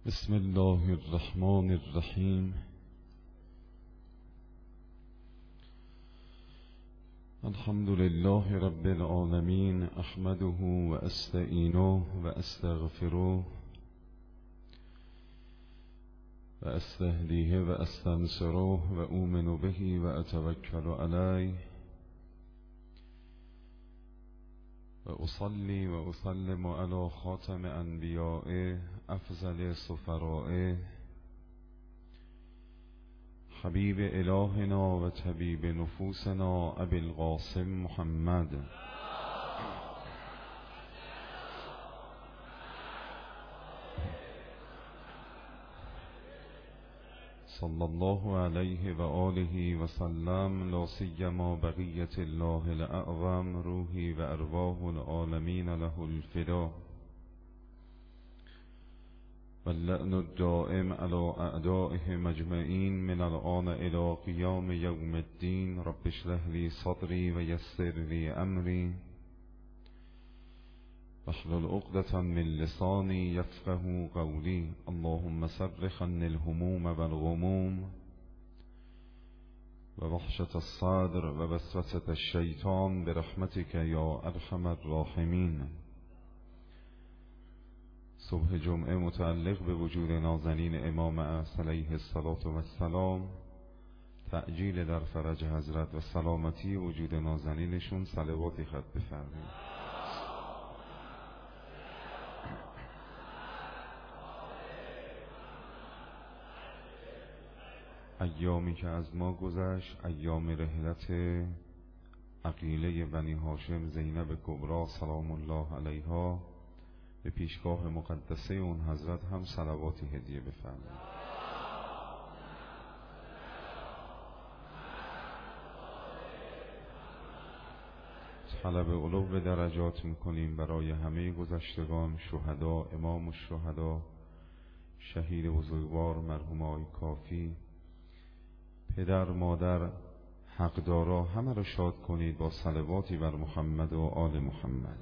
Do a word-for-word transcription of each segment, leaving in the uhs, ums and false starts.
بسم الله الرحمن الرحیم. الحمد لله رب العالمین، احمده و استعینه و استغفره و استهدیه و استنصره و اؤمن به و اتوکل علیه و اصلی و اسلم علی خاتم انبیائه افضل سفرائه حبیب الهنا و طبیب نفوسنا ابی القاسم محمد صلی الله علیه و آله و سلم. لا سیما بقیت الله الاعظم روحی و ارواح العالمین له الفدا واللعن الدائم على اعدائه مجمعین من الآن الى قیام یوم الدین. رب اشرح لی صدری و یسر لی امری واحلل عقدة من لسانی یفقهوا قولی. اللهم صرف عني الهموم والغموم و وحشة الصدر و وسوسة الشیطان برحمتك یا ارحم الراحمین. صبح جمعه متعلق به وجود نازنین امام اعصی علیه الصلاة والسلام، تعجیل در فرج حضرت و سلامتی وجود نازنینشون صلواتی خط بفرمایید. ایامی که از ما گذشت، ایام رحلت عقیله بنی هاشم زینب کبری سلام الله علیها، به پیشگاه مقدسه اون حضرت هم صلواتی هدیه بفرمایید. طلب علو به درجات میکنیم برای همه گذشتگان، شهدا، امام الشهدا، شهید بزرگوار مرحوم آقای کافی، پدر، مادر، حقدارا، همه رو شاد کنید با صلواتی بر محمد و آل محمد.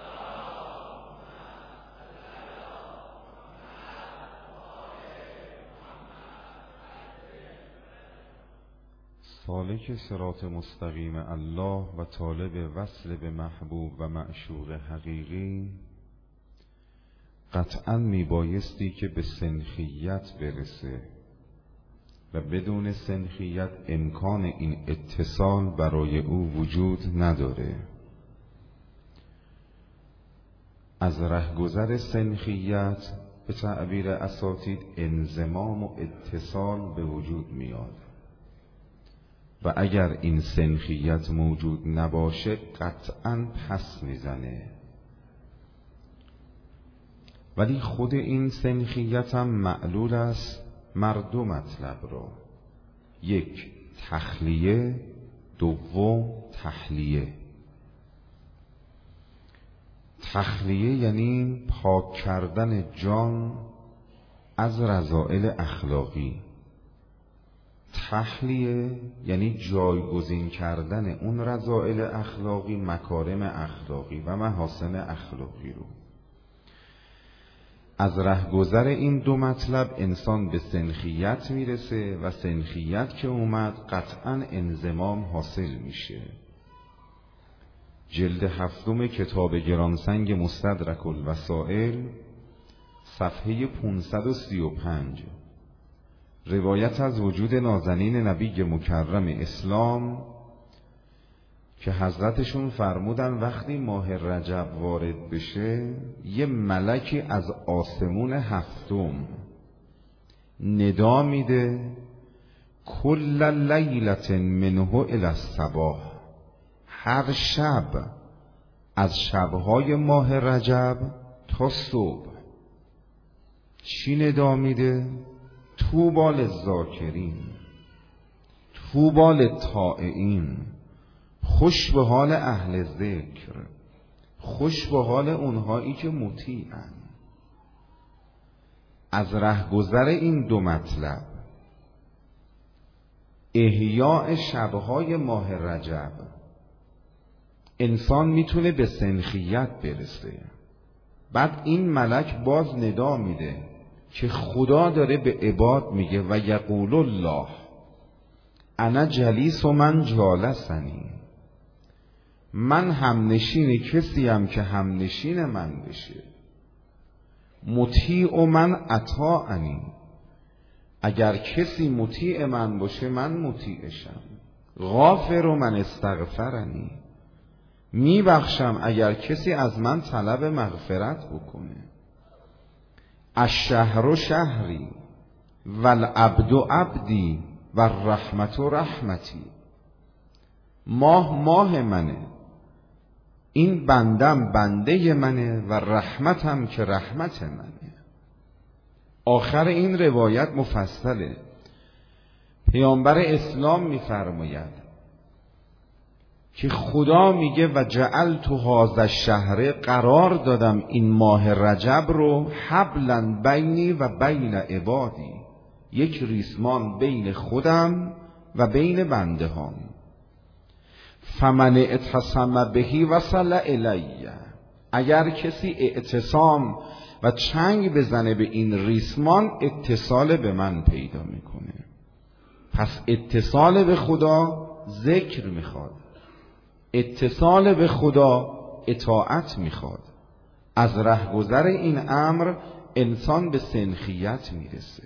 سالک صراط مستقیم الله و طالب وصل به محبوب و معشوق حقیقی قطعا میبایستی که به سنخیت برسه و بدون سنخیت امکان این اتصال برای او وجود نداره. از رهگذر سنخیت به تعبیر اساتید انضمام و اتصال به وجود میاد و اگر این سنخیت موجود نباشه قطعاً پس میزنه. ولی خود این سنخیت هم معلول است مردم مطلب را: یک، تخلیه، دوم تحلیه. تخلیه یعنی پاک کردن جان از رذائل اخلاقی، تحلیه یعنی جایگزین کردن اون رذائل اخلاقی مکارم اخلاقی و محاسن اخلاقی رو. از رهگذر این دو مطلب انسان به سنخیت میرسه و سنخیت که اومد قطعاً انضمام حاصل میشه. جلد هفتم کتاب گرانسنگ مستدرک الوسائل صفحه پانصد و سی و پنج، روایت از وجود نازنین نبی مکرم اسلام که حضرتشون فرمودن وقتی ماه رجب وارد بشه یه ملکی از آسمون هفتم ندا میده کل لیلت منه الی الصباح، هر شب از شبهای ماه رجب تا صبح. چی ندا میده؟ طوبی للذاکرین، طوبی للطائعین، خوش به حال اهل ذکر، خوش به حال اونهایی که مطیعن. از رهگذر این دو مطلب، احیاء شبهای ماه رجب، انسان میتونه به سنخیت برسه. بعد این ملک باز ندا میده که خدا داره به عباد میگه و یقول الله انا جلیس و من جالسنی، من همنشین کسی هم که همنشین من بشه، مطیع و من اطاعنی، اگر کسی مطیع من باشه من مطیعشم، غافر و من استغفرنی، میبخشم اگر کسی از من طلب مغفرت بکنه. الشهر شهری والعبد عبدی والرحمت رحمتی، ماه ماه منه، این بندم بنده منه و رحمتم که رحمت منه. آخر این روایت مفصله. پیامبر اسلام میفرماید که خدا میگه و جعلت هذا الشهر، قرار دادم این ماه رجب رو حبلا بینی و بین عبادی، یک ریسمان بین خودم و بین بنده هام. فمن اعتصم بهی وصل الی، اگر کسی اعتصام و چنگ بزنه به این ریسمان اتصال به من پیدا میکنه. پس اتصال به خدا ذکر میخواد، اتصال به خدا اطاعت میخواد. از رهگذر این امر انسان به سنخیت میرسه.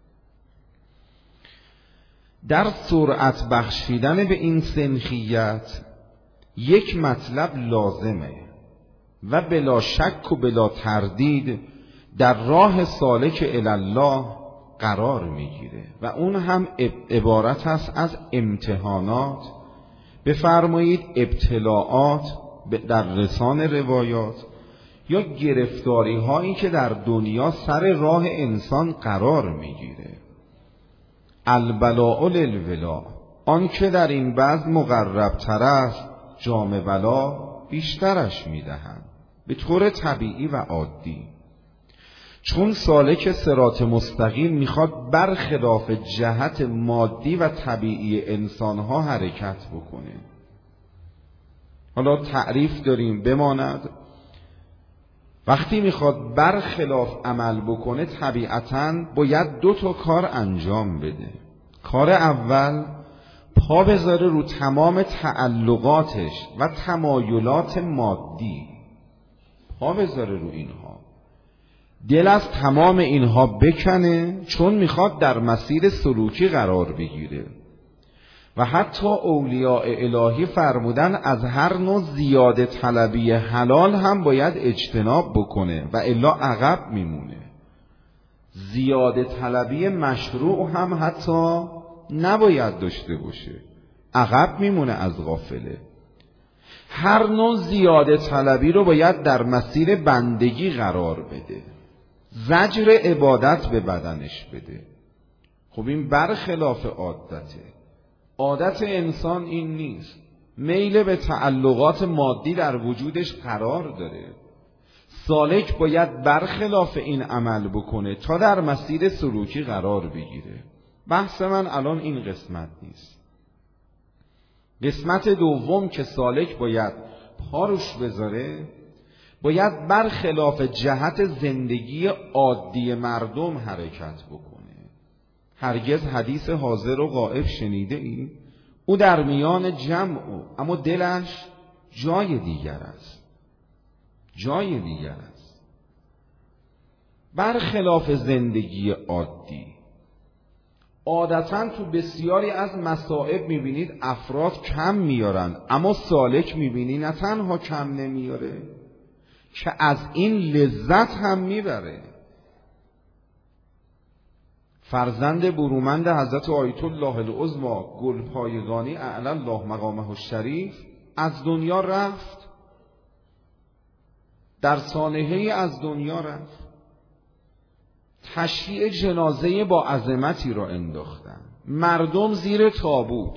در سرعت بخشیدن به این سنخیت یک مطلب لازمه و بلا شک و بلا تردید در راه سالک الله قرار میگیره و اون هم عبارت است از امتحانات، بفرمایید ابتلاعات در لسان روایات، یا گرفتاری هایی که در دنیا سر راه انسان قرار میگیره. البلاء للولا، آن که در این بعض مقرب تر است جام بلا بیشترش میدهند به طور طبیعی و عادی. چون سالک صراط مستقیم میخواد برخلاف جهت مادی و طبیعی انسانها حرکت بکنه. حالا تعریف داریم بماند. وقتی میخواد برخلاف عمل بکنه طبیعتاً باید دو تا کار انجام بده. کار اول، پا بذاره رو تمام تعلقاتش و تمایلات مادی، پا بذاره رو اینها، دل از تمام اینها بکنه، چون میخواد در مسیر سلوکی قرار بگیره. و حتی اولیاء الهی فرمودن از هر نوع زیاده طلبی حلال هم باید اجتناب بکنه و الا عقب میمونه. زیاده طلبی مشروع هم حتی نباید داشته باشه، عقب میمونه از غافله. هر نوع زیاده طلبی رو باید در مسیر بندگی قرار بده، زجر عبادت به بدنش بده. خب این برخلاف عادته. عادت انسان این نیست. میل به تعلقات مادی در وجودش قرار داره. سالک باید برخلاف این عمل بکنه تا در مسیر سلوکی قرار بگیره. بحث من الان این قسمت نیست. قسمت دوم که سالک باید پاروش بذاره، باید برخلاف جهت زندگی عادی مردم حرکت بکنه. هرگز حدیث حاضر و غائب شنیده ای؟ او در میان جمع او، اما دلش جای دیگر است، جای دیگر است. برخلاف زندگی عادی. عادتاً تو بسیاری از مصائب میبینید افراد کم میارن، اما سالک میبینی نه تنها کم نمیاره که از این لذت هم میبره. فرزند برومند حضرت آیت الله العظمی گلپایگانی اعلی الله مقامه الشریف از دنیا رفت، در سانحه‌ای از دنیا رفت. تشییع جنازه با عظمتی را انداختن، مردم زیر تابوت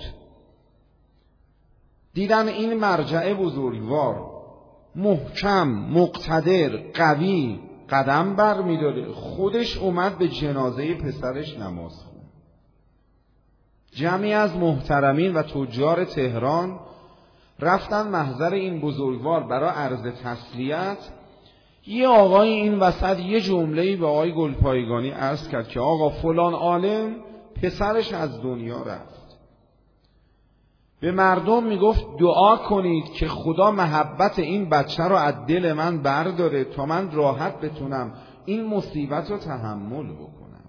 دیدن این مرجع بزرگوار محکم، مقتدر، قوی قدم بر می داره، خودش اومد به جنازه پسرش نماز خوند. جمعی از محترمین و تجار تهران رفتن محضر این بزرگوار برای عرض تسلیت. یه آقای این وسط یه جمله‌ای به آقای گلپایگانی عرض کرد که آقا فلان عالم پسرش از دنیا رفت. به مردم میگفت دعا کنید که خدا محبت این بچه رو از دل من برداره تا من راحت بتونم این مصیبت رو تحمل بکنم.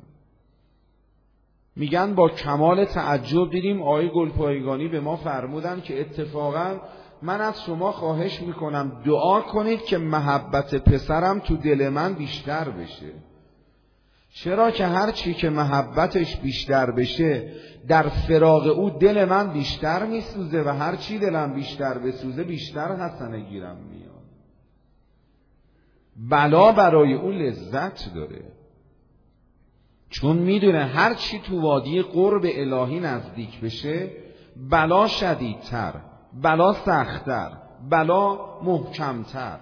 میگن با کمال تعجب دیدیم آقای گلپایگانی به ما فرمودن که اتفاقا من از شما خواهش میکنم دعا کنید که محبت پسرم تو دل من بیشتر بشه. چرا که هر چی که محبتش بیشتر بشه در فراق او دل من بیشتر میسوزه و هر چی دلم بیشتر بسوزه بیشتر حسنه گیرم میاد. بلا برای او لذت داره، چون میدونه هر چی تو وادی قرب الهی نزدیک بشه بلا شدیدتر، بلا سخت‌تر، بلا محکمتر،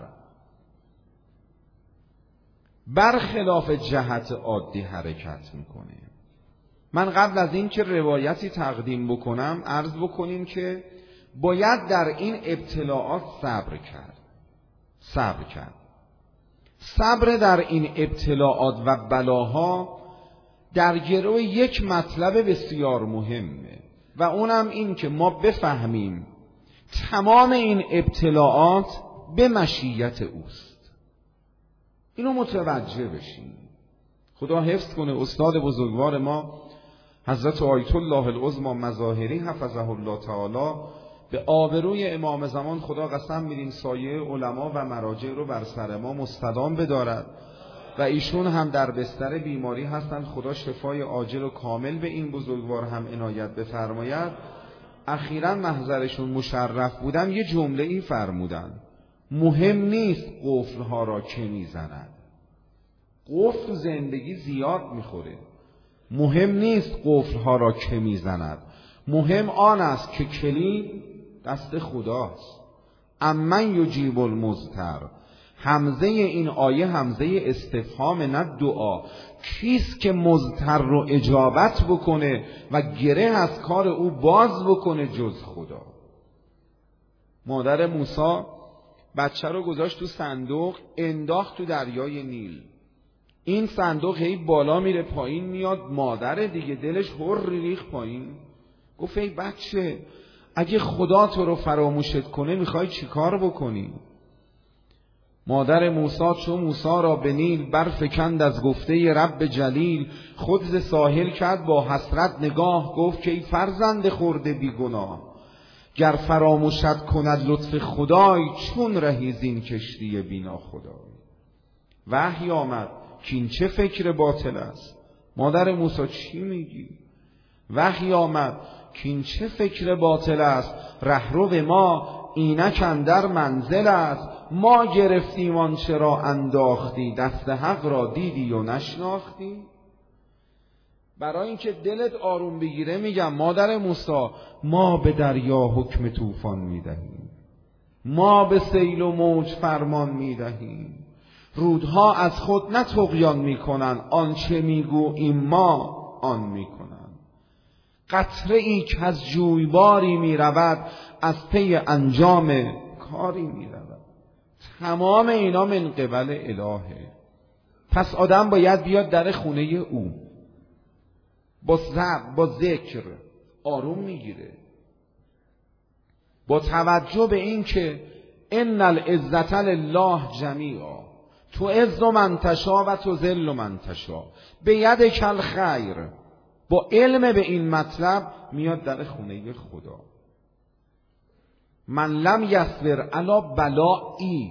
برخلاف جهت عادی حرکت میکنه. من قبل از این که روایتی تقدیم بکنم عرض بکنیم که باید در این ابتلاعات صبر کرد. صبر کرد. صبر در این ابتلاعات و بلاها در گرو یک مطلب بسیار مهمه و اونم این که ما بفهمیم تمام این ابتلاعات به مشیت اوست. اینو متوجه بشیم. خدا حفظ کنه استاد بزرگوار ما حضرت آیت الله العظمی مظاهری حفظه الله تعالی، به آبروی امام زمان خدا قسم میدیم سایه علما و مراجع رو بر سر ما مستدام بدارد و ایشون هم در بستر بیماری هستند. خدا شفای عاجل و کامل به این بزرگوار هم عنایت بفرماید. اخیراً محضرشون مشرف بودم یه جمله ای فرمودن: مهم نیست قفلها را که میزند. قفل تو زندگی زیاد میخوره. مهم نیست قفلها را که میزند، مهم آن است که کلید دست خداست. امن یجیب المضطر. همزه این آیه همزه استفهام نه دعا. کیست که مضطر رو اجابت بکنه و گره از کار او باز بکنه جز خدا؟ مادر موسی بچه رو گذاشت تو صندوق، انداخت تو دریای نیل. این صندوق هی بالا میره پایین میاد، مادر دیگه دلش هر ریخ پایین. گفت ای بچه اگه خدا تو رو فراموشت کنه میخوای چی کار بکنی؟ مادر موسی چون موسی را به نیل برفکند از گفته رب جلیل، خود ز ساحل کرد با حسرت نگاه، گفت که ای فرزند خرده بی گناه، گر فراموشت کند لطف خدای، چون رهی زین کشتی بینا خدای. وحی آمد که این چه فکر باطل است. مادر موسی چی میگی؟ وحی آمد که این چه فکر باطل است. رهرو ما اینک اندر منزل است. ما گرفتیم آنچه را انداختی، دست حق را دیدی و نشناختی. برای اینکه دلت آروم بگیره میگم مادر موسی ما به دریا حکم طوفان میدهیم، ما به سیل و موج فرمان میدهیم. رودها از خود نه طغیان میکنن، آنچه میگوییم ما آن میکنن. قطره ای که از جویباری میرود، از پی انجام کاری میرود. تمام اینا من قبل الهه. پس آدم باید بیاد در خونه او، با ذکر با ذکر آروم میگیره، با توجه به این که ان العزت لله جمیعا، تو عز من تشا و تو ذل من تشا بیدک الخیر. با علم به این مطلب میاد در خونه خدا. من لم یصبر علی بلایی،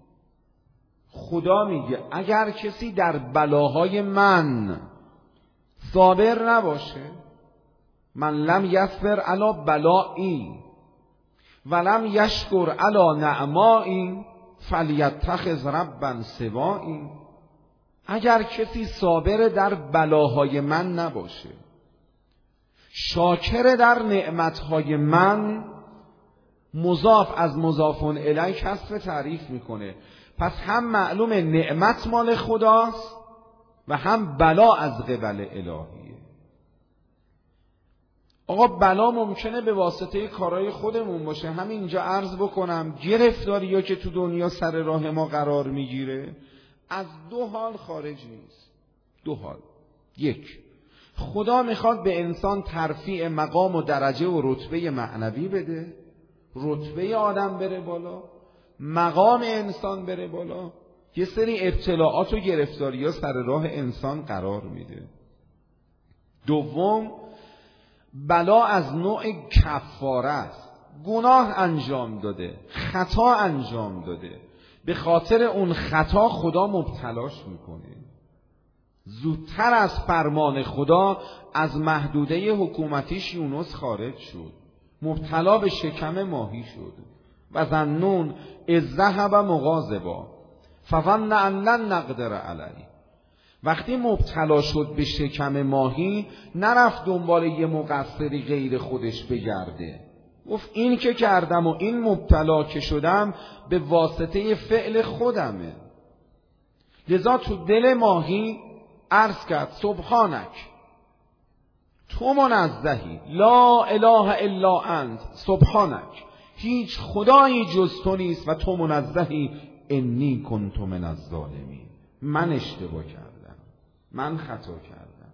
خدا میگه اگر کسی در بلاهای من صابر نباشه، من لم یصبر علی بلایی ولم یشکر علی نعمایی فلیتخذ ربا سوایی. اگر کسی صابر در بلاهای من نباشه، شاکر در نعمتهای من، مضاف از مضافون الیه کسب تعریف میکنه. پس هم معلوم نعمت مال خداست و هم بلا از قبل الهیه. آقا بلا ممکنه به واسطه کارهای خودمون باشه. همینجا عرض بکنم گرفتاری یا که تو دنیا سر راه ما قرار میگیره از دو حال خارج نیست. دو حال. یک، خدا میخواد به انسان ترفیع مقام و درجه و رتبه معنوی بده، رتبه آدم بره بالا، مقام انسان بره بالا، یه سری ابتلاعات و گرفتاری ها سر راه انسان قرار میده. دوم، بلا از نوع کفاره است. گناه انجام داده، خطا انجام داده، به خاطر اون خطا خدا مبتلاش میکنه. زودتر از فرمان خدا از محدوده حکومتیش یونس خارج شد، مبتلا به شکم ماهی شد. و ظنون اذ ذهب مغاضبا فظن ان لن نقدر علیه. وقتی مبتلا شد به شکم ماهی، نرفت دنبال یه مقصری غیر خودش بگرده، گفت این که کردم و این مبتلا که شدم به واسطه فعل خودمه. لذا تو دل ماهی عرض کرد سبحانک، تو منزهی، لا اله الا انت، سبحانک، هیچ خدایی جز تو نیست و تو منزهی، انی کنت من الظالمین، من اشتباه کردم، من خطا کردم.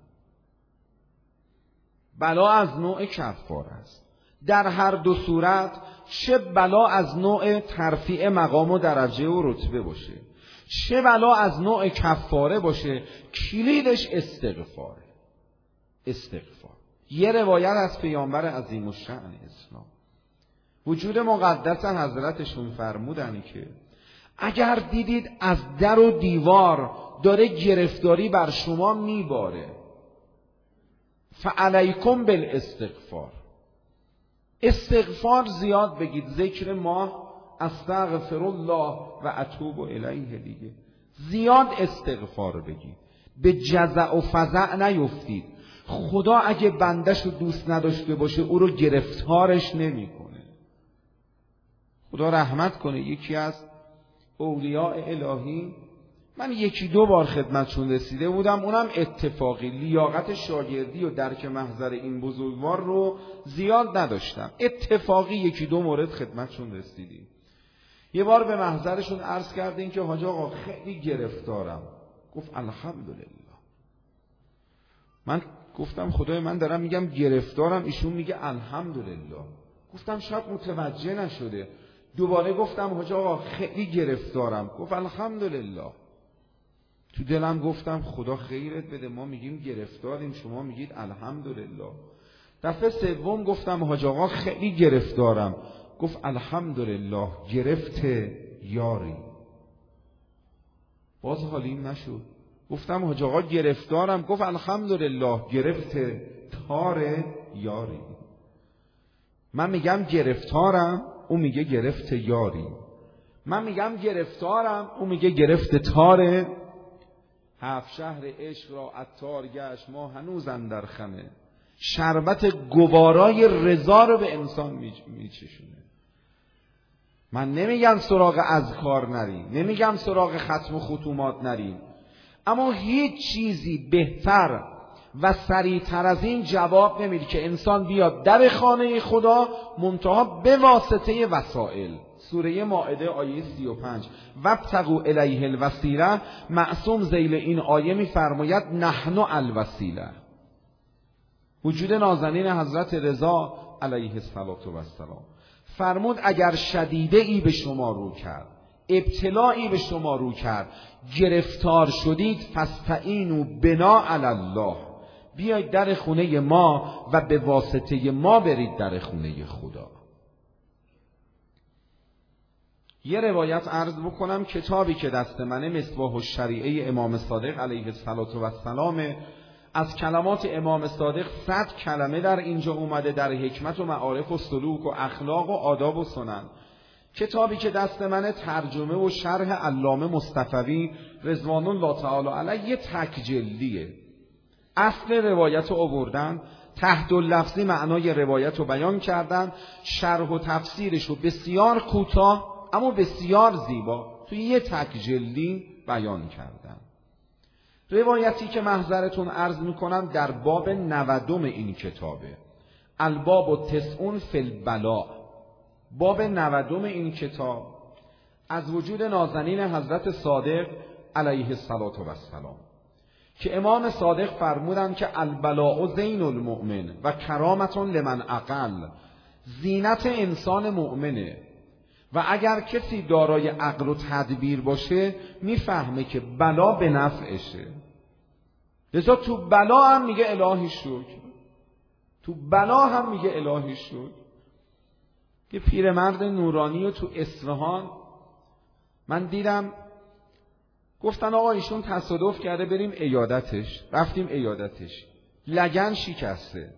بلا از نوع کفاره است. در هر دو صورت، چه بلا از نوع ترفیع مقام و درجه و رتبه باشه، چه بلا از نوع کفاره باشه، کلیدش استغفاره. استغفار. یه روایت از پیامبر عظیم الشأن اسلام، وجود مقدس حضرتشون فرمودن که اگر دیدید از در و دیوار داره گرفتاری بر شما میباره، فعلیکم بالاستغفار، استغفار زیاد بگید. ذکر ماه استغفر الله و اتوب الیه دیگه. زیاد استغفار بگید، به جزع و فزع نیفتید. خدا اگه بندش رو دوست نداشته باشه او رو گرفتارش نمیکنه. خدا رحمت کنه. یکی از اولیاء الهی، من یکی دو بار خدمتشون رسیده بودم، اونم اتفاقی، لیاقت شاگردی و درک محضر این بزرگوار رو زیاد نداشتم، اتفاقی یکی دو مورد خدمتشون رسیدیم. یه بار به محضرشون عرض کردیم که حاج آقا خیلی گرفتارم. گفت الحمدلله. من گفتم خدای من دارم میگم گرفتارم، ایشون میگه الحمدلله. گفتم شاید متوجه نشده. دوباره گفتم حاج آقا خیلی گرفتارم. گفت الحمدلله. تو دلم گفتم خدا خیرت بده، ما میگیم گرفتاریم شما میگید الحمدلله. دفعه سوم گفتم حاج آقا خیلی گرفتارم. گفت الحمدلله، گرفت یاری. باز حالیم نشد. گفتم حاج آقا گرفتارم. گفت الحمدلله، گرفت تار یاری. من میگم گرفتارم، او میگه گرفت یاری. من میگم گرفتارم، او میگه گرفت تار. هفت شهر عشق را عطار گشت، ما هنوز اندر خمه. شربت گوارای رضا رو به انسان میچشونه. من نمیگم سراغ اذکار نریم، نمیگم سراغ ختم و ختومات نریم، اما هیچ چیزی بهتر و سریعتر از این جواب نمیده که انسان بیاد در خانه خدا، منتها به واسطه وسائل. سوره مائده آیه سی و پنج، وابتغوا الیه الوسیله، معصوم ذیل این آیه میفرماید نحن الوسیله. وجود نازنین حضرت رضا علیه السلام فرمود اگر شدیده ای به شما رو کرد، ابتلایی به شما رو کرد، گرفتار شدید، فاستعینوا بنا علی الله، بیاید در خونه ما و به واسطه ما برید در خونه خدا. یه روایت عرض بکنم، کتابی که دست منه مصباح الشریعه امام صادق علیه السلام، از کلمات امام صادق صد کلمه در اینجا اومده، در حکمت و معارف و سلوک و اخلاق و آداب و سنن. کتابی که دست منه ترجمه و شرح علامه مصطفوی رضوان الله تعالی علیه، یه تک جلدیه. اصل روایت رو آوردن، تحت اللفظی معنای روایت رو بیان کردن، شرح و تفسیرش رو بسیار کوتاه اما بسیار زیبا توی یه تک جلدی بیان کردن. روایتی که محضرتون عرض میکنم در باب نودم این کتابه، الباب و تسعون فی البلاء. باب نودم این کتاب از وجود نازنین حضرت صادق علیه الصلاة و السلام که امام صادق فرمودند که البلاء زین المؤمن و کرامت لمن عقل، زینت انسان مؤمنه و اگر کسی دارای عقل و تدبیر باشه میفهمه که بلا به نفعشه. لذا تو بلا هم میگه الهی شکر، تو بلا هم میگه الهی شکر. یه پیرمرد نورانی رو تو اصفهان من دیدم، گفتن آقا ایشون تصادف کرده بریم عیادتش. رفتیم عیادتش، لگن شکسته،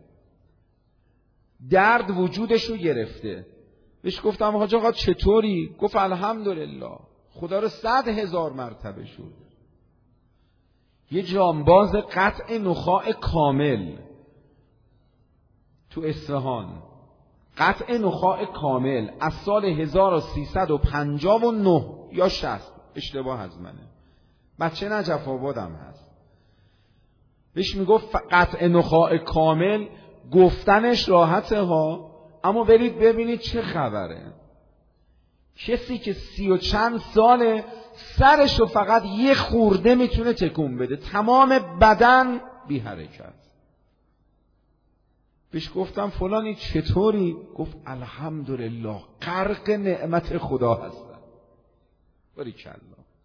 درد وجودش رو گرفته. بهش گفتم حاج آقا چطوری؟ گفت الحمدلله، خدا رو صد هزار مرتبه شد. یه جانباز قطع نخاع کامل تو اصفهان، قطع نخاع کامل از سال هزار و سیصد و پنجاه و نه یا شصت، اشتباه از منه، بچه نجف آبادم هست. بهش میگفت قطع نخاع کامل، گفتنش راحته ها، اما برید ببینید چه خبره. کسی که سی و چند ساله سرشو فقط یه خورده میتونه تکون بده، تمام بدن بی حرکت. بهش گفتم فلانی چطوری؟ گفت الحمدلله، غرق نعمت خدا هستم. باریکالله.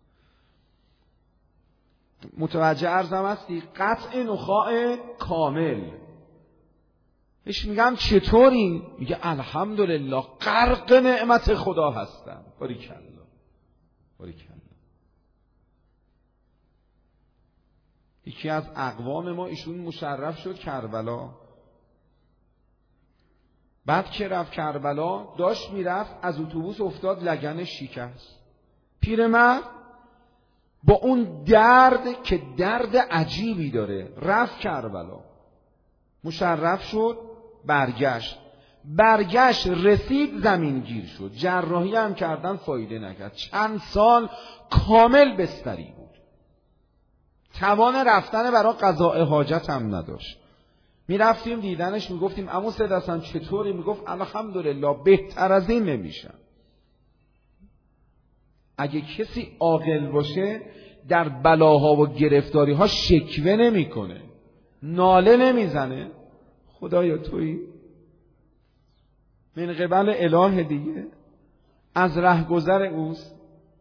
متوجه عرضم هستی؟ قطع نخاع کامل. بهش میگم چطوری؟ میگه الحمدلله، غرق نعمت خدا هستم. باریکالله، باریکالله. یکی از اقوام ما ایشون مشرف شد کربلا. بعد که رفت کربلا داشت میرفت، از اتوبوس افتاد، لگنش شکست. پیرمرد با اون درد که درد عجیبی داره رفت کربلا، مشرف شد، برگشت برگشت رسید زمین گیر شد، جراحی هم کردن فایده نکرد، چند سال کامل بستری بود، توان رفتن برای قضاء حاجت هم نداشت. میرفتیم دیدنش، میگفتیم عمو سید حسن چطوری؟ میگفت الحمدلله، بهتر از این نمیشم. اگه کسی عاقل باشه در بلاها و گرفتاریها شکوه نمیکنه، ناله نمیزنه، خدایا تویی من قبل اله دیگه، از رهگذر اوست.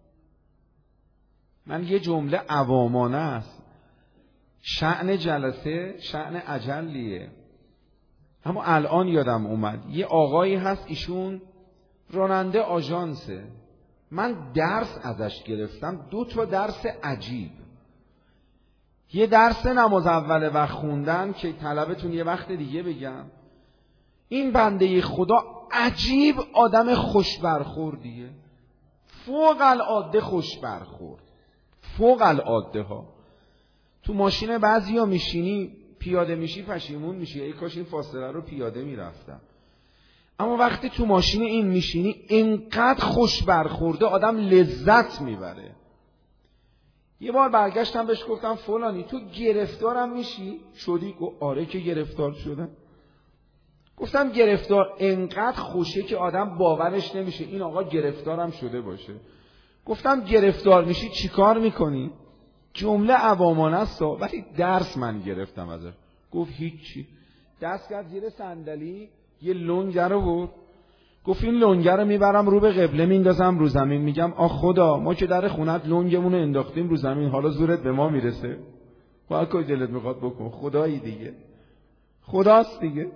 من یه جمله عوامانه است، شأن جلسه شأن اجلیه، اما الان یادم اومد. یه آقایی هست ایشون راننده آژانسه، من درس ازش گرفتم، دو تا درس عجیب. یه درس نماز اول وقت خوندن که طلبتون یه وقت دیگه بگم. این بنده خدا عجیب آدم خوش برخوردیه، فوق العاده خوش برخورد، فوق العاده ها. تو ماشین بعضیا میشینی پیاده میشی پشیمون میشی، ای کاش این فاصله رو پیاده میرفتم. اما وقتی تو ماشین این میشینی اینقدر خوش برخورده آدم لذت میبره. یه بار برگشتم بهش گفتم فلانی تو گرفتارم میشی؟ شدی؟ گفت آره که گرفتار شدم. گفتم گرفتار اینقدر خوشه که آدم باورش نمیشه این آقا گرفتارم شده باشه. گفتم گرفتار میشی چیکار میکنی؟ جمله عوامانه است ولی درس من گرفتم ازش. گفت هیچی، دست کرد زیر صندلی، یه لنگر رو برد، گفت این لنگر رو میبرم رو به قبله میندازم رو زمین. میگم آ خدا، ما که در خونت لنگمون رو انداختیم رو زمین، حالا زورت به ما میرسه؟ با کجا دلت میخواد بکن، خدایی دیگه، خداست دیگه.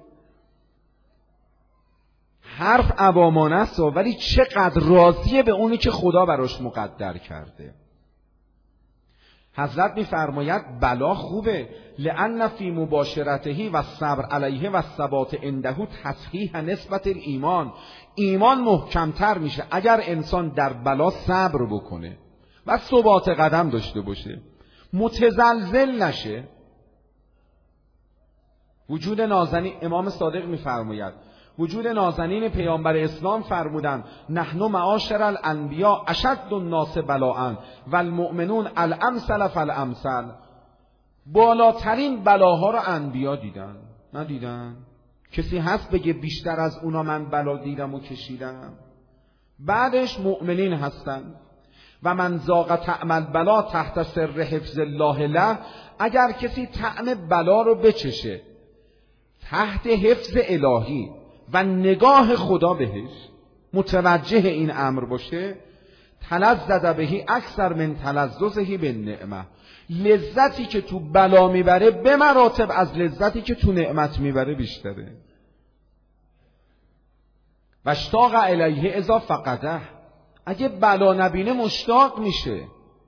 حرف عوامانه است ولی چقدر راضیه به اونی که خدا براش مقدر کرده. حضرت میفرماید بلا خوبه، لأن فی مباشرته و صبر علیه و ثبات عنده تصحیح نسبت ایمان. ایمان محکمتر میشه اگر انسان در بلا صبر بکنه و ثبات قدم داشته باشه، متزلزل نشه. وجود نازنین، امام صادق میفرماید وجود نازنین پیامبر اسلام فرمودند نحن معاشر الانبیاء اشد الناس بلاء و المؤمنون الامثل فالامثل. بالاترین بلاها رو انبیا دیدن، ندیدن؟ کسی هست بگه بیشتر از اونا من بلا دیدم و کشیدم؟ بعدش مؤمنین هستن. و من ذاق طعم البلا تحت سر حفظ الله له، اگر کسی طعم بلا رو بچشه تحت حفظ الهی و نگاه خدا بهش، متوجه این امر باشه، تلذذ بهی اکثر من تلذذه بالنعمه، لذتی که تو بلا میبره به مراتب از لذتی که تو نعمت میبره بیشتره. و اشتاق الیه اذا فقده، اگه بلا نبینه مشتاق میشه،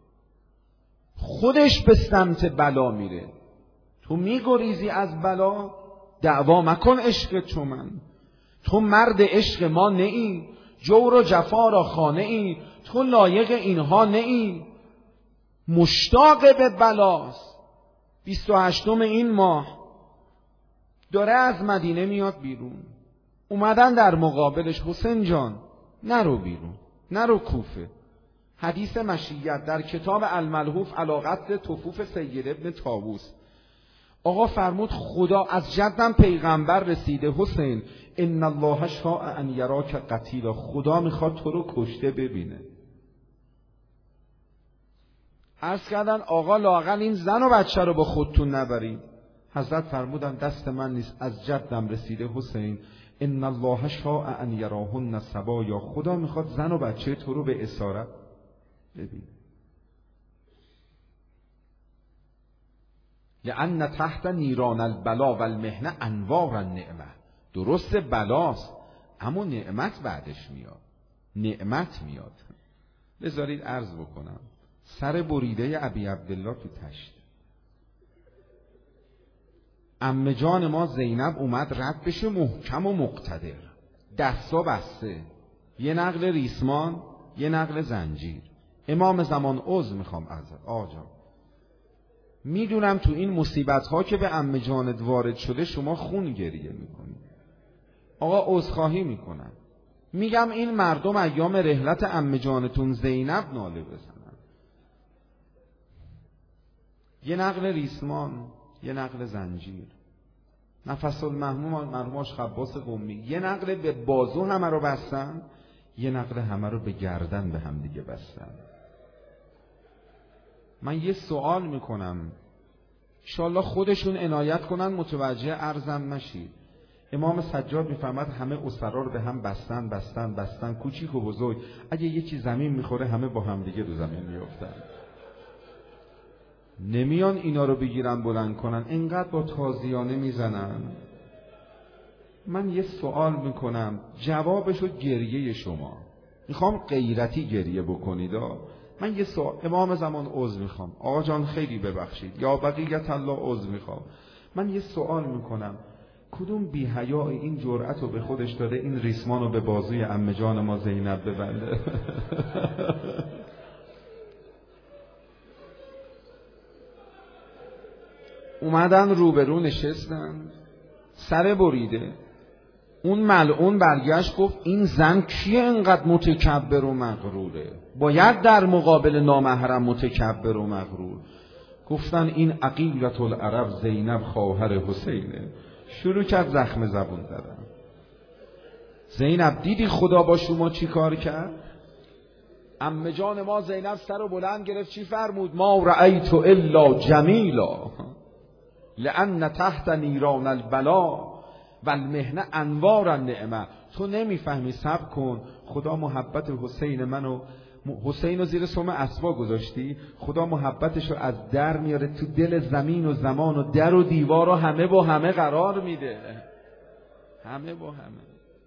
خودش به سمت بلا میره. تو میگریزی از بلا، دعوا مکن عشق تو من، تو مرد عشق ما نئی، جور و جفا را خانه ای، تو لایق اینها نئی. مشتاق به بلاست. بیست و هشتم این ماه داره از مدینه میاد بیرون، اومدن در مقابلش حسین جان نرو بیرون، نرو کوفه. حدیث مشیت در کتاب الملحوف علی قتل طفوف سید ابن طاووس، آقا فرمود خدا از جدم پیغمبر رسیده حسین ان الله شاء ان یراک قتیلا، خدا میخواد تو رو کشته ببینه. عرض کردن آقا لااقل این زن و بچه رو با خودتون نبرید. حضرت فرمودن دست من نیست، از جدم رسیده حسین ان الله شاء ان یراهن صبایا، خدا میخواد زن و بچه تو رو به اسارت ببینه. لأن تحت نیران البلا و المحنه انوار النعمه، درست بلاست اما نعمت بعدش میاد، نعمت میاد. بذارید عرض بکنم، سر بریده ابی عبدالله تو تشت، عمه جان ما زینب اومد رد بشه محکم و مقتدر، دستا بسته، یه نقل ریسمان یه نقل زنجیر. امام زمان عذر میخوام ازت آجا، میدونم تو این مصیبت ها که به عمه جانت وارد شده شما خون گریه میکنی، آقا عذرخواهی میکنم، میگم این مردم ایام رحلت عمه جانتون زینب ناله بزنن. یه نقل ریسمان یه نقل زنجیر، نفس المحموم مرحومش خباس قمی، یه نقل به بازو همه رو بستن، یه نقل همه رو به گردن به هم دیگه بستن. من یه سوال میکنم، انشالله خودشون عنایت کنن متوجه عرضم نشید. امام سجاد میفرماد همه اسرا رو به هم بستن بستن بستن، کوچیک و بزرگ، اگه یکی زمین میخوره همه با هم دیگه دو زمین میافتن. نمیان اینا رو بگیرن بلند کنن، اینقدر با تازیانه میزنن. من یه سوال میکنم، جوابشو گریه شما، میخوام غیرتی گریه بکنید. من یه سوال، امام زمان عذر میخوام، آقا جان خیلی ببخشید، یا بقیت الله عذر میخوام. من یه سوال میکنم، کدوم بی حیا این جرأت رو به خودش داده این ریسمان رو به بازوی عمه جان ما زینب ببنده؟ اومدن روبرو نشستن، سر بریده. اون ملعون برگشت گفت این زن کیه انقدر متکبر و مغروره، باید در مقابل نامحرم متکبر و مغرور. گفتن این عقیلة العرب زینب خواهر حسینه. شروع کرد زخم زبون زدن. زینب دیدی خدا با شما چی کار کرد؟ عمه جان ما زینب سر رو بلند گرفت، چی فرمود؟ ما رأیت الا جمیلا لأن تحت نیران البلا و المحنه انوار النعمه. تو نمیفهمی، صبر کن، خدا محبت حسین منو، حسین رو زیر سم اسبا گذاشتی، خدا محبتش رو از در میاره تو دل زمین و زمان و در و دیوار رو همه با همه قرار میده، همه با همه.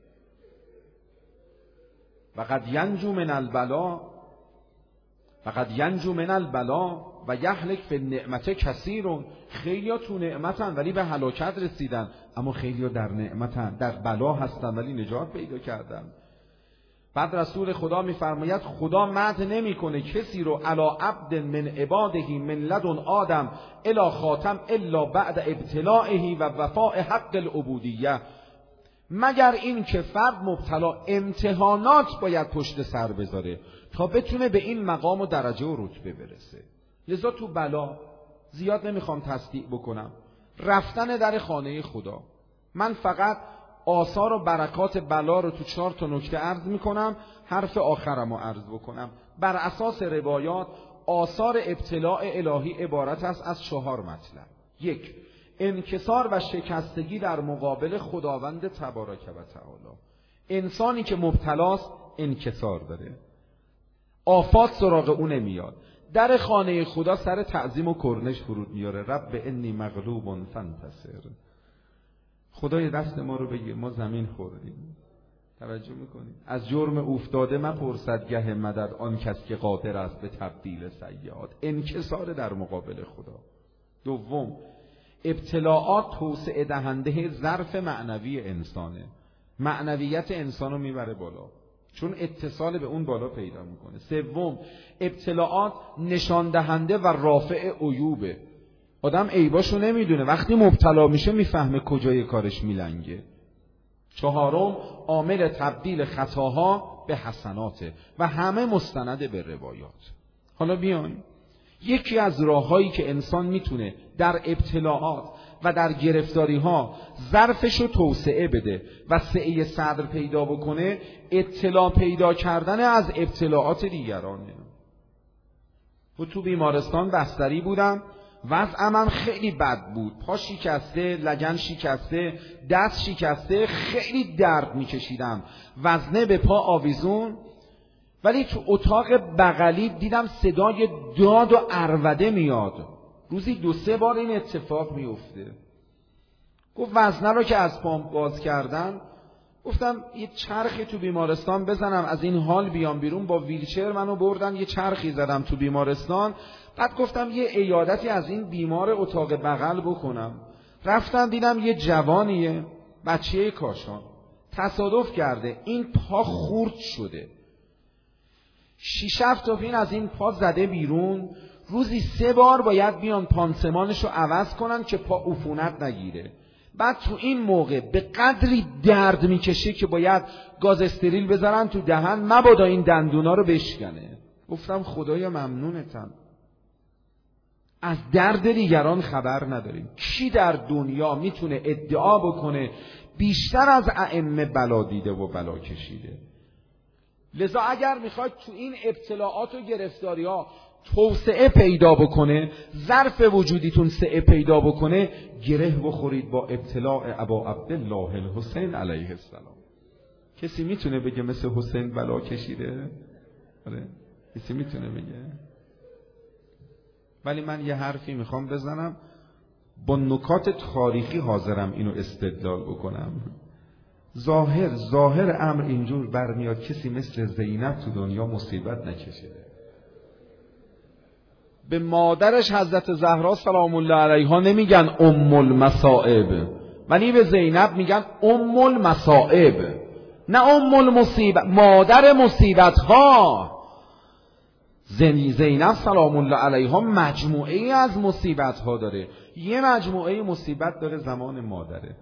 و قد ینجو من البلا و قد ینجو من البلا و یهلک فی النعمت کثیرون. خیلی ها تو نعمتن ولی به هلاکت رسیدن، اما خیلی ها در نعمتن، در بلا هستن ولی نجات پیدا کردن. بعد رسول خدا میفرماید خدا مدح نمیکنه کسی رو علی عبد من عباده من لدن آدم الی خاتم الا بعد ابتلائه و وفاء حق العبودیه، مگر این که فرد مبتلا امتحانات باید پشت سر بذاره تا بتونه به این مقام و درجه و رتبه برسه. لذا تو بلا زیاد نمیخوام تصدیق بکنم، رفتن در خانه خدا، من فقط آثار و برکات بلا رو تو چهار تا نکته عرض میکنم، حرف آخرم رو عرض بکنم. بر اساس روایات آثار ابتلاء الهی عبارت است از چهار مطلب. یک، انکسار و شکستگی در مقابل خداوند تبارک و تعالی. انسانی که مبتلاست انکسار داره، آفات سراغ اون نمیاد، در خانه خدا سر تعظیم و کرنش فرود میاره، رب انی مغلوب فانتصر. خدای دست ما رو بگیر، ما زمین خوردیم. توجه میکنید؟ از جرم افتاده مپرسد گه مدد آن کس که قادر است به تبدیل سیئات. انکسار در مقابل خدا. دوم، ابتلاعات توسعه دهنده ظرف معنوی انسانه، معنویت انسان رو میبره بالا چون اتصال به اون بالا پیدا میکنه. سوم، ابتلاعات نشان دهنده و رافع عیوبه. آدم عیباشو نمیدونه، وقتی مبتلا میشه میفهمه کجای کارش میلنگه. چهارم، عامل تبدیل خطاها به حسناته و همه مستند به روایات. حالا بیایم یکی از راههایی که انسان میتونه در ابتلاعات و در گرفتاری ها ظرفشو توسعه بده و سعه صدر پیدا بکنه، اطلاع پیدا کردن از ابتلاعات دیگرانه. و تو بیمارستان بستری بودم، وضعم هم خیلی بد بود، پا شکسته، لگن شکسته، دست شکسته، خیلی درد میکشیدم، وزنه به پا آویزون. ولی تو اتاق بغلی دیدم صدای داد و عربده میاد. روزی دو سه بار این اتفاق میفته. گفت وزنه رو که از پام باز کردن، گفتم یه چرخی تو بیمارستان بزنم از این حال بیام بیرون. با ویلچر منو بردن، یه چرخی زدم تو بیمارستان. بعد گفتم یه عیادتی از این بیمار اتاق بغل بکنم. رفتم دیدم یه جوانیه، بچه کاشان، تصادف کرده، این پا خورد شده، شیش هفت تا پین از این پا زده بیرون. روزی سه بار باید بیان پانسمانش رو عوض کنن که پا عفونت نگیره. بعد تو این موقع به قدری درد میکشه که باید گاز استریل بذارن تو دهن مبادا این دندونا رو بشکنه. گفتم خدایا ممنونتم، از درد دیگران خبر نداریم. کی در دنیا میتونه ادعا بکنه بیشتر از ائمه بلا دیده و بلا کشیده؟ لذا اگر میخواید تو این ابتلاعات و گرفتاری ها توسعه پیدا بکنه، ظرف وجودیتون سعه پیدا بکنه، گره بخورید با ابتلاع ابا عبدالله الحسین علیه السلام. کسی میتونه بگه مثل حسین بلا کشیده؟ آره، کسی میتونه بگه؟ ولی من یه حرفی میخوام بزنم، با نکات تاریخی حاضرم اینو استدلال بکنم. ظاهر ظاهر امر اینجور برمیاد کسی مثل زینب تو دنیا مصیبت نکشیده. به مادرش حضرت زهرا سلام الله علیها نمیگن ام المصائب، ولی به زینب میگن ام المصائب، نه ام المصیبت، مادر مصیبت ها. زینب سلام الله علیها مجموعه ای از مصیبت ها داره. یه مجموعه مصیبت داره زمان مادره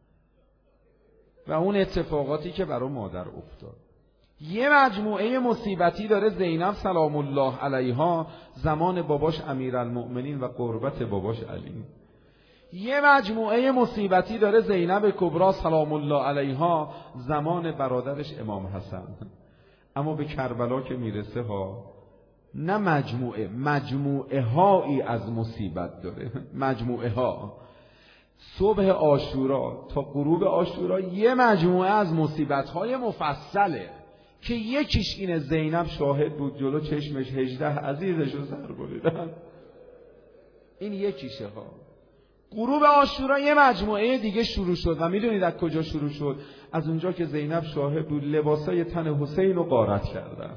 و اون اتفاقاتی که برای مادر افتاد. یه مجموعه مصیبتی داره زینب سلام الله علیها زمان باباش امیرالمؤمنین و قربت باباش علی. یه مجموعه مصیبتی داره زینب کبرا سلام الله علیها زمان برادرش امام حسن. اما به کربلا که میرسه ها، نه مجموعه، مجموعه هایی از مصیبت داره. مجموعه ها. صبح عاشورا تا غروب عاشورا یه مجموعه از مصیبت های مفصله که یکیش اینه زینب شاهد بود جلو چشمش هجده عزیزش رو سر بریدن. این یکیشه ها. غروب عاشورا یه مجموعه دیگه شروع شد و میدونید از کجا شروع شد؟ از اونجا که زینب شاهد بود لباسای تن حسین رو غارت کردن.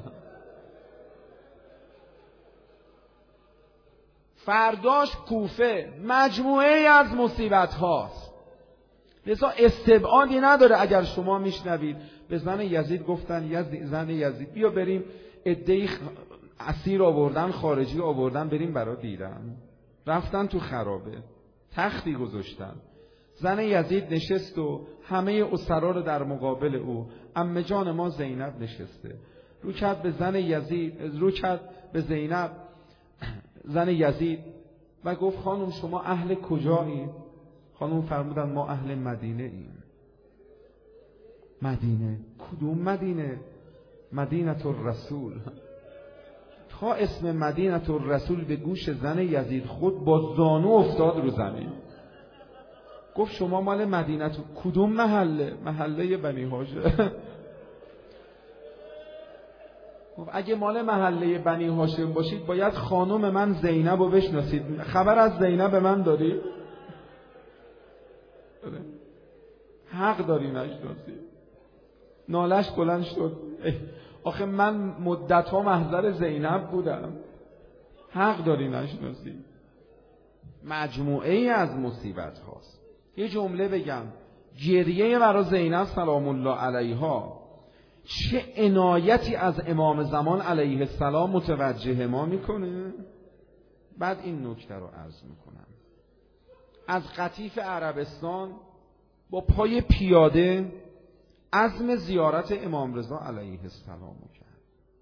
فرداش کوفه، مجموعه از مصیبت هاست. لذا استبعادی نداره. اگر شما میشنوید به زن یزید گفتن یزید، زن یزید بیا بریم، عده‌ای اسیر آوردن، خارجی آوردن، بریم برا دیدن. رفتن تو خرابه، تختی گذاشتن، زن یزید نشست و همه اسرا رو در مقابل او، عمه جان ما زینب نشسته. رو کرد به زن یزید، رو کرد به زینب زن یزید و گفت خانم شما اهل کجایید؟ خانم فرمودن ما اهل مدینه ایم. مدینه. کدوم مدینه؟ مدینه الرسول. تا اسم مدینه الرسول به گوش زن یزید خود با زانو افتاد رو زمین. گفت شما مال مدینه تو کدوم محله؟ محله بنی هاشم. گفت اگه مال محله بنی هاشم باشید باید خانم من زینب رو بشناسید. خبر از زینب به من داری؟ حق داری نشناسی. نالش بلند شد. آخه من مدت ها محضر زینب بودم. حق داری نشناسی. مجموعه ای از مصیبت هاست. یه جمله بگم، گریه برای زینب سلام الله علیها چه عنایتی از امام زمان علیه السلام متوجه ما میکنه. بعد این نکته رو عرض میکنم. از قطیف عربستان با پای پیاده عزم زیارت امام رضا علیه السلام کرد.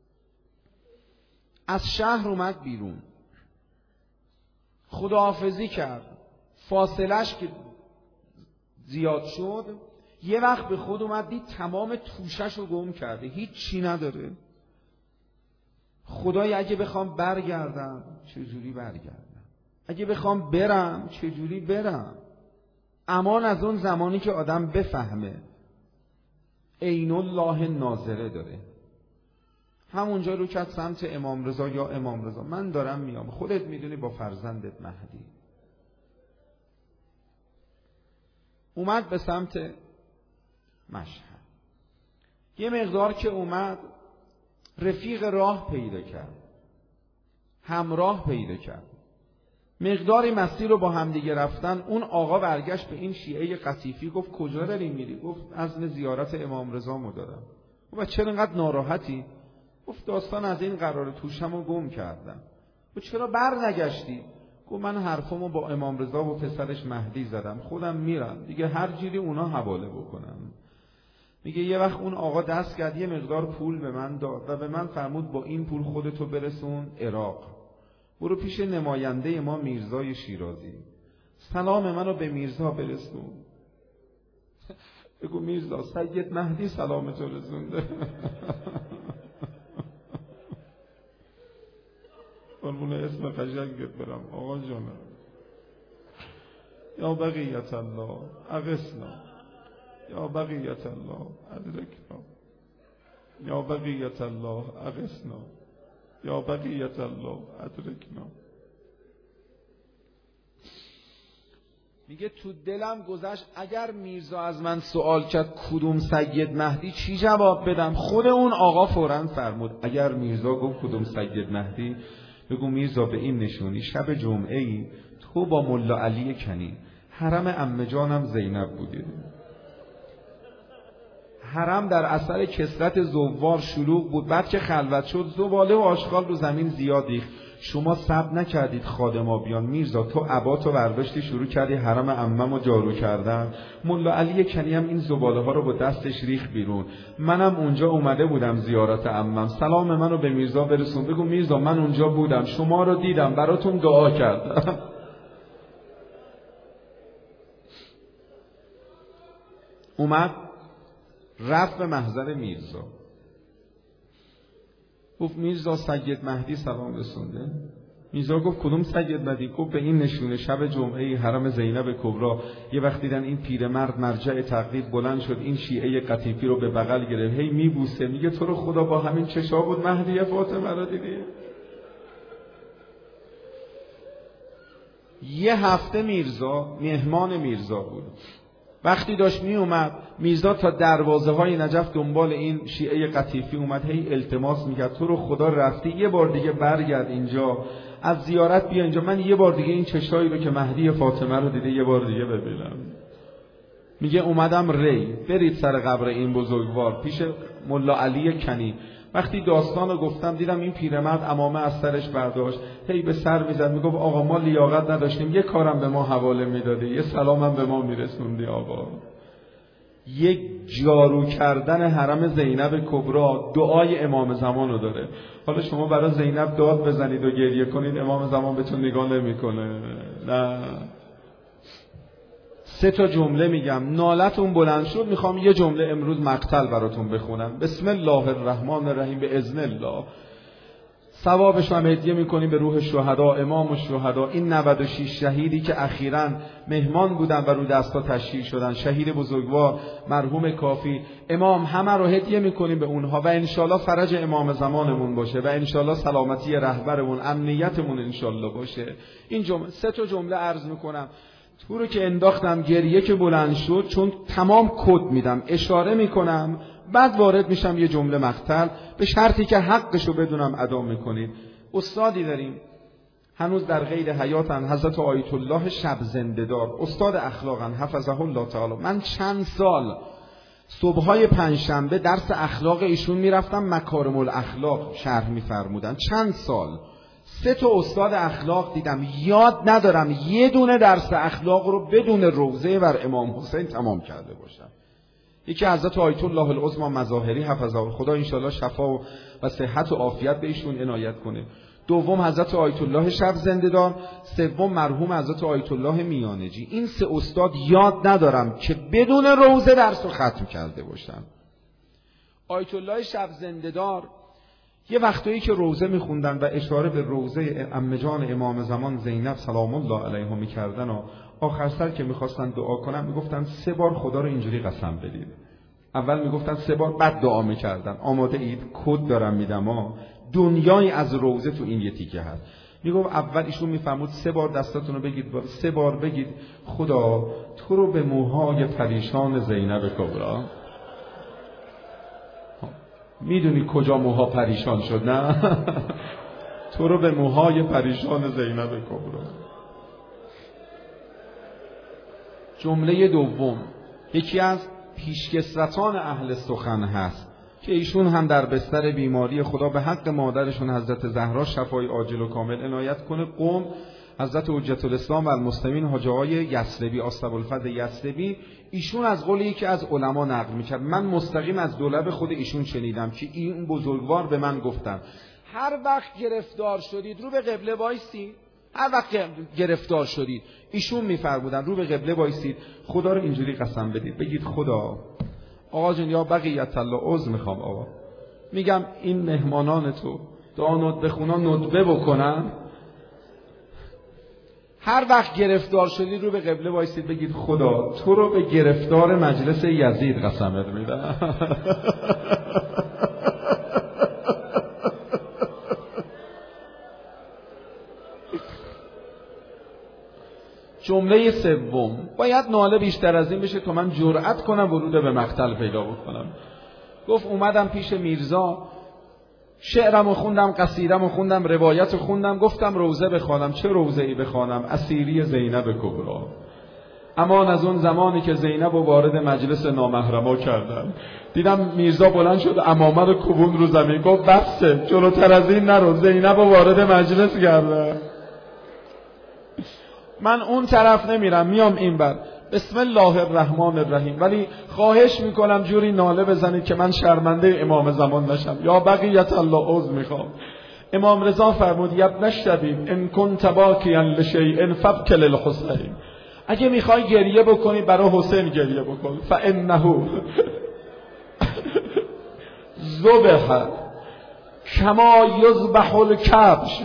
از شهر اومد بیرون، خداحافظی کرد. فاصلش که زیاد شد یه وقت به خود اومد دید تمام توشش رو گم کرده، هیچ چی نداره. خدای اگه بخوام برگردم چجوری برگردم؟ اگه بخوام برم چجوری برم؟ امان از اون زمانی که آدم بفهمه عین الله ناظره داره. همونجا رو کرد سمت امام رضا. یا امام رضا من دارم میام، خودت میدونی با فرزندت مهدی. اومد به سمت مشهد. یه مقدار که اومد رفیق راه پیدا کرد، همراه پیدا کرد. مقداری مسیر رو با همدیگه رفتن. اون آقا برگشت به این شیعه قطیفی گفت کجا داری میری؟ گفت عزم زیارت امام رضا مو دارم. گفت چرا اینقدر ناراحتی؟ گفت داستان از این قرار توشم رو گم کردم. گفت چرا بر نگشتی؟ گفت من حرفمو با امام رضا و پسرش مهدی زدم، خودم میرم دیگه، هر جوری اونا حواله بکنم. میگه یه وقت اون آقا دست کرد یه مقدار پول به من داد و به من فرمود با این پول خودتو برسون عراق، برو پیش نماینده ما میرزای شیرازی، سلام منو به میرزا برسون. بگو میرزا سید مهدی سلامتو رسونده. قربون اسم قشنگت برم آقا جانم. یا بقیت الله اغثنا، یا بقیت الله ادرکنا، یا بقیت الله اغثنا، یا بقیت الله ادرکنا. میگه تو دلم گذشت اگر میرزا از من سوال کرد کدوم سید مهدی چی جواب بدم؟ خود اون آقا فوراً فرمود اگر میرزا گفت کدوم سید مهدی بگو میرزا به این نشونی شب جمعه ای تو با ملا علی کنی حرم عمه جانم زینب بودی. حرم در اثر کثرت زوار شلوغ بود، بعد که خلوت شد زباله و آشغال رو زمین زیاد ریخت. شما صبر نکردید خادما بیان، میرزا تو عباتو برداشتی شروع کردی حرم عممو جارو کردن. ملا علی کنی هم این زباله ها رو با دستش ریخت بیرون. منم اونجا اومده بودم زیارت عمم، سلام منو به میرزا برسون، بگو میرزا من اونجا بودم، شما رو دیدم، براتون دعا کردم. اومد رفت به محضر میرزا، گفت میرزا سید مهدی سلام رسونده. میرزا گفت کدوم سید مهدی؟ گفت به این نشونه شب جمعه حرم زینب کبرا یه وقت دیدن این پیرمرد مرجع تقلید بلند شد این شیعه قطیفی رو به بغل گرفت، هی میبوسه، میگه تو رو خدا با همین چشا بود مهدی فاطمه رو دیدی؟ یه هفته میرزا مهمان میرزا بود. وقتی داشت می اومد میرزا تا دروازه های نجف دنبال این شیعه قطیفی اومد، هی التماس میکرد تو رو خدا رفتی یه بار دیگه برگرد اینجا، از زیارت بیا اینجا، من یه بار دیگه این چشایی رو که مهدی فاطمه رو دیده یه بار دیگه ببینم. میگه اومدم ری، برید سر قبر این بزرگوار پیش ملا علی کنی. وقتی داستان رو گفتم دیدم این پیرمرد عمامه از سرش برداشت، هی به سر میزد میگفت آقا ما لیاقت نداشتیم، یه کارم به ما حواله میدادی، یه سلامم به ما میرسوندی آقا. یک جارو کردن حرم زینب کبرا دعای امام زمان رو داره. حالا شما برای زینب داد بزنید و گریه کنید، امام زمان بهتون نگاه نمیکنه. نه، سه تا جمله میگم، نالتون بلند شد، میخوام یه جمله امروز مقتل براتون بخونم. بسم الله الرحمن الرحیم، به اذن الله. ثوابش هم هدیه میکنیم به روح شهدا، امام الشهدا، این نود و شش شهیدی که اخیراً مهمان بودن و رو دستا تشییع شدن، شهید بزرگوار مرحوم کافی امام، همه رو هدیه میکنیم به اونها و انشالله فرج امام زمانمون باشه و انشالله سلامتی رهبرمون، امنیتمون انشالله باشه. این جمله سه تا جمله عرض میکنم. تو رو که انداختم گریه که بلند شد، چون تمام کد میدم، اشاره میکنم، بعد وارد میشم یه جمله مقتل، به شرطی که حقشو بدونم ادا میکنید. استادی داریم هنوز در غیر حیاتن، حضرت آیت الله شب زنده دار، استاد اخلاقن حفظه الله تعالی. من چند سال صبحای پنجشنبه درس اخلاق ایشون میرفتم، مکارم الاخلاق شرح میفرمودن. چند سال سه تا استاد اخلاق دیدم، یاد ندارم یه دونه درس اخلاق رو بدون روضه بر امام حسین تمام کرده باشم. یکی حضرت آیت الله العظمی مظاهری حفظه الله، خدا انشالله شفا و صحت و عافیت به ایشون عنایت کنه. دوم حضرت آیت الله شب زنده دار. سوم مرحوم حضرت آیت الله میانجی. این سه استاد یاد ندارم که بدون روضه درس رو ختم کرده باشم. آیت الله شب زنده دار یه وقتایی که روضه میخوندن و اشاره به روضه عمه جان امام زمان زینب سلام الله علیها میکردن و آخر سر که میخواستن دعا کنن میگفتن سه بار خدا رو اینجوری قسم بدید. اول میگفتن سه بار، بعد دعا میکردن. آماده اید؟ کد دارم میدم ها، دنیایی از روضه تو این یه تیکه هست. میگفت اول ایشون میفرمود سه بار دستاتون رو بگید، سه بار بگید خدا تو رو به موهای پریشان زینب کبرا. میدونی کجا موها پریشان شد نه؟ تو رو به موهای پریشان زینب کبرا. جمله دوم یکی از پیشکسوتان اهل سخن هست که ایشون هم در بستر بیماری، خدا به حق مادرشون حضرت زهرا شفای عاجل و کامل عنایت کنه، قم حضرت حجت الاسلام و المسلمین حاجی آقای یثربی آستغفرالفضل یثربی، ایشون از قول یکی از علما نقل میکرد، من مستقیم از دولب خود ایشون شنیدم که این بزرگوار به من گفتن هر وقت گرفتار شدید رو به قبله وایسید. هر وقت گرفتار شدید ایشون میفرمودن رو به قبله وایسید، خدا رو اینجوری قسم بدید، بگید خدا آقا جون یا بقیت الله، عذر میخوام آقا، میگم این مهمانان تو دعا ندبه خونا ندبه بکنن، هر وقت گرفتار شدید رو به قبله وایسید بگید خدا تو رو به گرفتار مجلس یزید قسمت میدم. جمله سوم باید ناله بیشتر از این بشه تا من جرأت کنم ورود به مقتل پیدا بکنم. گفت اومدم پیش میرزا، شعرمو خوندم، قصیدمو خوندم، روایتو خوندم، گفتم روزه بخوانم. چه روزه‌ای بخوانم؟ اسیری زینب کبرا. امان از اون زمانی که زینب رو وارد مجلس نامحرما کردم، دیدم میرزا بلند شد عمامه رو کوبون رو زمین، گفت بسه جلوتر از این نرو، زینب رو وارد مجلس کردم. من اون طرف نمیرم، میام این بر. بسم الله الرحمن الرحیم. ولی خواهش میکنم جوری ناله بزنید که من شرمنده امام زمان نشم. یا بقیت الله، عذر میخوام. امام رضا فرمود یبن الشبیب ان کنت باکیا لشیء فابکی للحسین. اگه میخوای گریه بکنی برای حسین گریه بکن. فانه ذبح کما یذبح الکبش.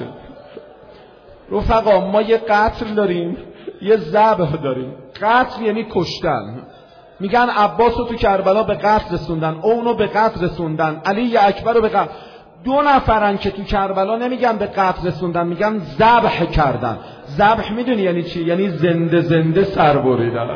رفقا ما یه قتل داریم، یه ذبح داریم. قتل یعنی کشتن. میگن عباس رو تو کربلا به قتل رسوندن، اونو به قتل رسوندن، علی اکبر رو به قتل. دو نفرن که تو کربلا نمیگن به قتل رسوندن، میگن ذبح کردن. ذبح میدونی یعنی چی؟ یعنی زنده زنده سر بریدن.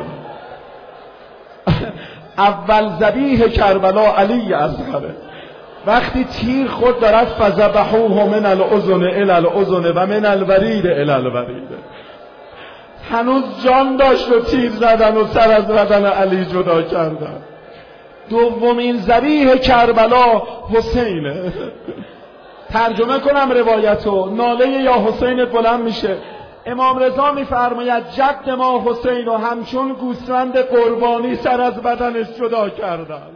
اول ذبیح کربلا علی اصغره. وقتی تیر خود دارد فذبحوه من الاذن الی الاذن و من الورید الی الورید. هنوز جان داشت و تیر زدن و سر از بدن علی جدا کردن. دومین ذبیح کربلا حسینه. ترجمه کنم روایتو، ناله یا حسینت بلند میشه. امام رضا میفرماید جد ما حسین و همچون گوسفند قربانی سر از بدنش جدا کردن.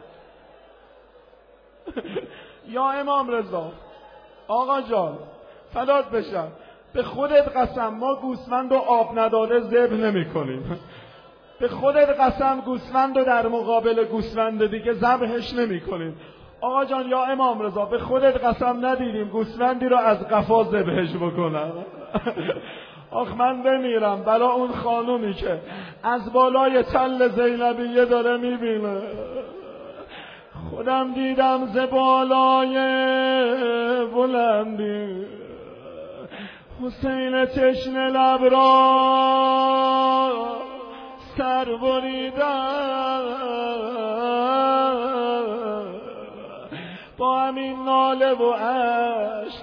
یا امام رضا، آقا جان فدات بشم، به خودت قسم ما گوسفند و آب نداده ذبح نمی کنیم. به خودت قسم گوسفند رو در مقابل گوسفند دیگه ذبحش نمی کنیم. آقا جان یا امام رضا به خودت قسم ندیدیم گوسفندی رو از قفا ذبحش بکنم؟ آخ من بمیرم بلا اون خانومی که از بالای تل زینبیه داره میبینه. خودم دیدم ز بالای بلندی حسین تشنه لب را سر بریدم، با همین ناله و عشق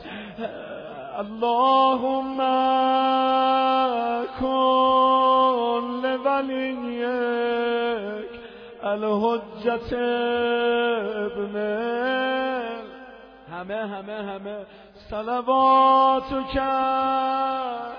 اللهم کن لولیک الحجت ابن همه همه همه صلواتو کرد